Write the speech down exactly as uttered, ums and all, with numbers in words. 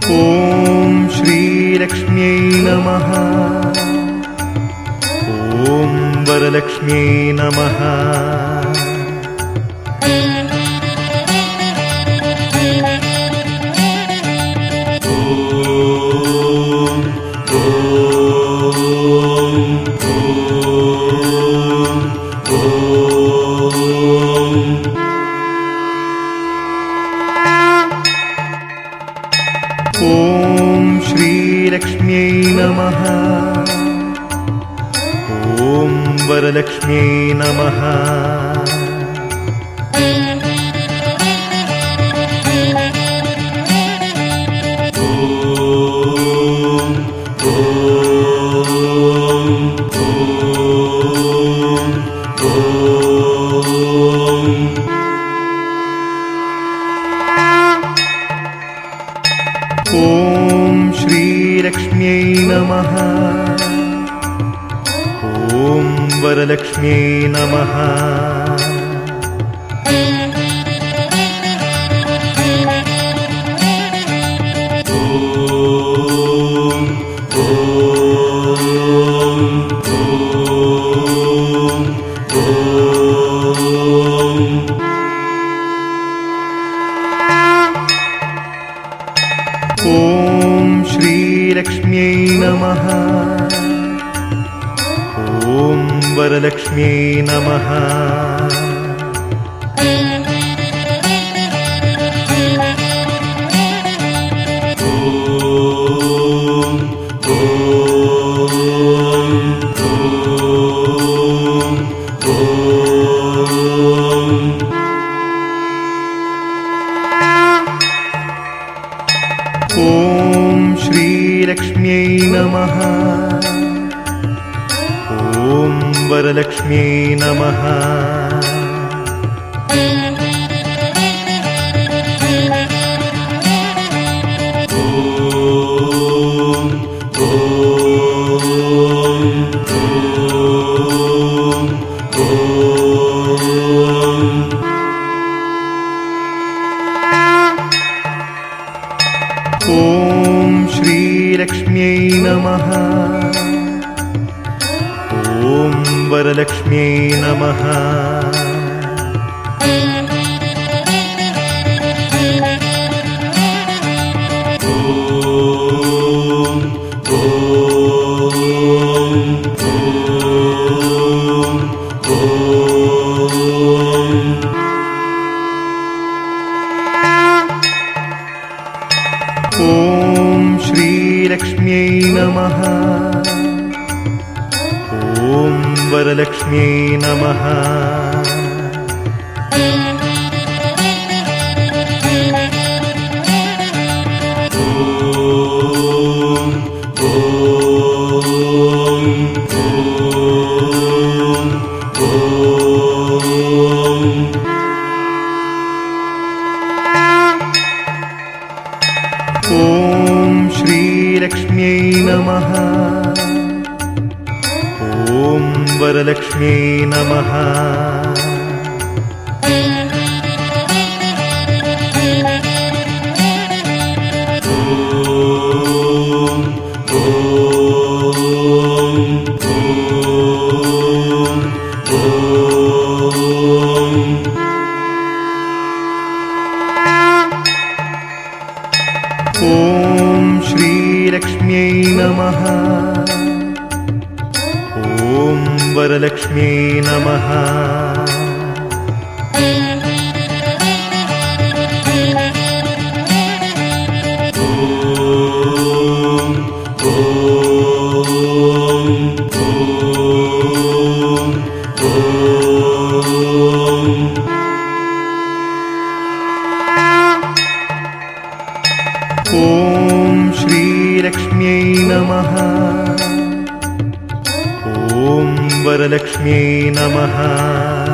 ಓಂ ಶ್ರೀ ಲಕ್ಷ್ಮ್ಯೈ ನಮಃ. ಓಂ ವರಲಕ್ಷ್ಮ್ಯೈ ನಮಃ. ಓಂ ಶ್ರೀ ಲಕ್ಷ್ಮ್ಯೈ ನಮಃ. ಓಂ ವರಲಕ್ಷ್ಮ್ಯೈ ನಮಃ. ಓಂ ಶ್ರೀ ಲಕ್ಷ್ಮ್ಯೈ ನಮಃ. ಓಂ ವರಲಕ್ಷ್ಮ್ಯೈ ನಮಃ. ಓಂ ಶ್ರೀ ಲಕ್ಷ್ಮ್ಯೈ ನಮಃ. ಓಂ ವರಲಕ್ಷ್ಮ್ಯೈ ನಮಃ. ಓಂ ಶ್ರೀ ಲಕ್ಷ್ಮ್ಯೈ ನಮಃ. ಓಂ ವರಲಕ್ಷ್ಮ್ಯೈ ನಮಃ. ಓಂ ಶ್ರೀ ಲಕ್ಷ್ಮ್ಯೈ ನಮಃ. ಓಂ ವರಲಕ್ಷ್ಮ್ಯೈ ನಮಃ. ಓಂ ಶ್ರೀ ಲಕ್ಷ್ಮ್ಯೈ ನಮಃ. ಓಂ ವರಲಕ್ಷ್ಮ್ಯೈ ನಮಃ. ಓಂ ಶ್ರೀ ಲಕ್ಷ್ಮ್ಯೈ ನಮಃ. ಓಂ ವರಲಕ್ಷ್ಮ್ಯೈ ನಮಃ. ಓಂ ಶ್ರೀ ಲಕ್ಷ್ಮ್ಯೈ ನಮಃ. ಓಂ ವರಲಕ್ಷ್ಮ್ಯೈ ನಮಃ. ಓಂ ಶ್ರೀ ಲಕ್ಷ್ಮ್ಯೈ ನಮಃ. ಓಂ ವರಲಕ್ಷ್ಮ್ಯೈ ನಮಃ.